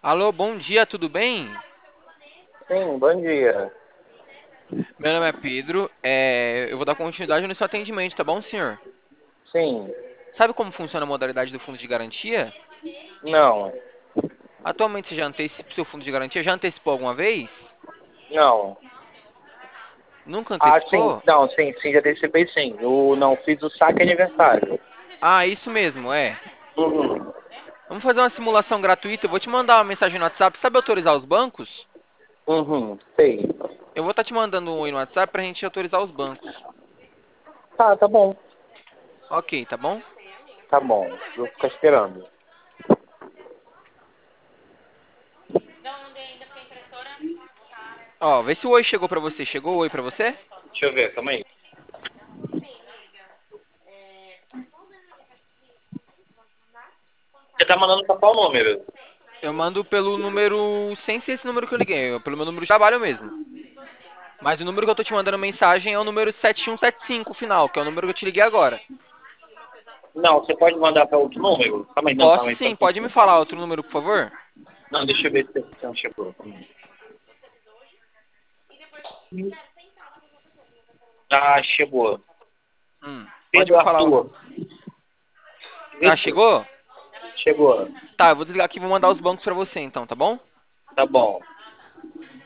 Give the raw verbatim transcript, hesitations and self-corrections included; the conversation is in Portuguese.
Alô, bom dia, tudo bem? Sim, bom dia. Meu nome é Pedro, é, eu vou dar continuidade no seu atendimento, tá bom, senhor? Sim, Sabe como funciona a modalidade do fundo de garantia? não, Atualmente você já antecipa o seu fundo de garantia? Já antecipou alguma vez? não. Nunca Ah, sim, antecipou? não, sim, sim, já antecipei sim. Eu não fiz o saque aniversário. Ah, isso mesmo, é. Uhum, Vamos fazer uma simulação gratuita, eu vou te mandar uma mensagem no WhatsApp. Sabe autorizar os bancos? uhum, sei. Eu vou estar te mandando um oi no WhatsApp pra gente autorizar os bancos. Tá, tá bom, Ok, tá bom? tá bom. Vou ficar esperando. Ó, vê se o oi chegou pra você. Chegou o oi pra você? Deixa eu ver, calma aí. Você tá mandando pra qual número? Eu mando pelo número, sem ser esse número que eu liguei, pelo meu número de trabalho mesmo. Mas o número que eu tô te mandando mensagem é o número sete um sete cinco final, que é o número que eu te liguei agora. Não, você pode mandar pra outro número? Calma aí, não, Posso calma aí, só um sim, pode me pouquinho. falar outro número, por favor? Não, deixa eu ver se você não chegou. Ah, chegou. Hum, pode Pedro me falar. Arthur. Ah, Vitor? chegou? Chegou. Tá, eu vou desligar aqui e vou mandar os bancos pra você então, tá bom? Tá bom.